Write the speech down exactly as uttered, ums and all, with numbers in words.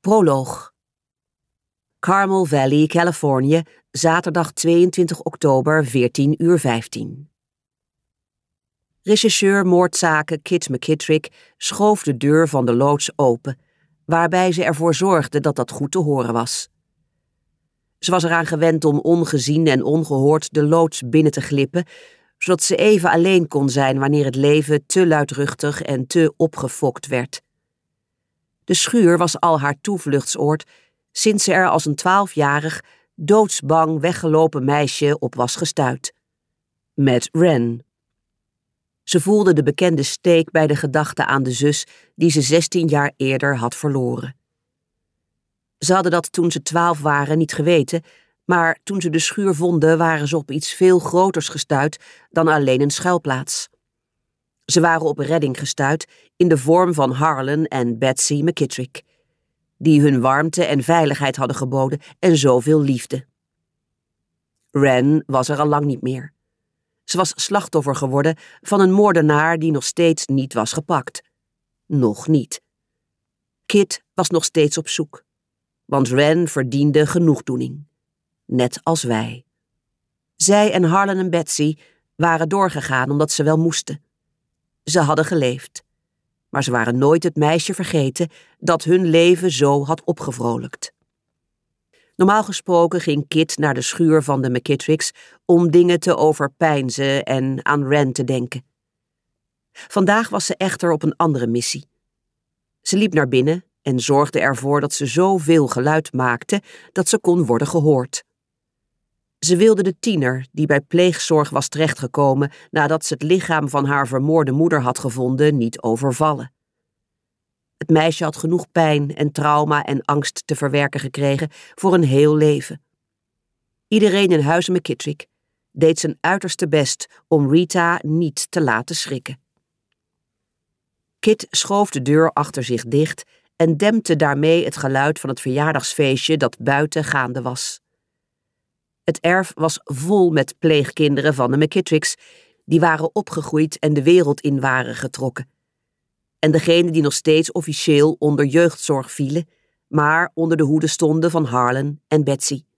Proloog. Carmel Valley, Californië, zaterdag tweeëntwintig oktober, veertien uur vijftien. Rechercheur moordzaken Kit McKittrick schoof de deur van de loods open, waarbij ze ervoor zorgde dat dat goed te horen was. Ze was eraan gewend om ongezien en ongehoord de loods binnen te glippen, zodat ze even alleen kon zijn wanneer het leven te luidruchtig en te opgefokt werd. De schuur was al haar toevluchtsoord sinds ze er als een twaalfjarig, doodsbang weggelopen meisje op was gestuit. Met Wren. Ze voelde de bekende steek bij de gedachte aan de zus die ze zestien jaar eerder had verloren. Ze hadden dat toen ze twaalf waren niet geweten, maar toen ze de schuur vonden waren ze op iets veel groters gestuit dan alleen een schuilplaats. Ze waren op redding gestuit in de vorm van Harlan en Betsy McKittrick, die hun warmte en veiligheid hadden geboden en zoveel liefde. Wren was er al lang niet meer. Ze was slachtoffer geworden van een moordenaar die nog steeds niet was gepakt. Nog niet. Kit was nog steeds op zoek, want Wren verdiende genoegdoening. Net als wij. Zij en Harlan en Betsy waren doorgegaan omdat ze wel moesten. Ze hadden geleefd, maar ze waren nooit het meisje vergeten dat hun leven zo had opgevrolijkt. Normaal gesproken ging Kit naar de schuur van de McKittricks om dingen te overpeinzen en aan Wren te denken. Vandaag was ze echter op een andere missie. Ze liep naar binnen en zorgde ervoor dat ze zoveel geluid maakte dat ze kon worden gehoord. Ze wilde de tiener, die bij pleegzorg was terechtgekomen nadat ze het lichaam van haar vermoorde moeder had gevonden, niet overvallen. Het meisje had genoeg pijn en trauma en angst te verwerken gekregen voor een heel leven. Iedereen in huis McKittrick deed zijn uiterste best om Rita niet te laten schrikken. Kit schoof de deur achter zich dicht en dempte daarmee het geluid van het verjaardagsfeestje dat buiten gaande was. Het erf was vol met pleegkinderen van de McKittricks, die waren opgegroeid en de wereld in waren getrokken. En degenen die nog steeds officieel onder jeugdzorg vielen, maar onder de hoede stonden van Harlan en Betsy.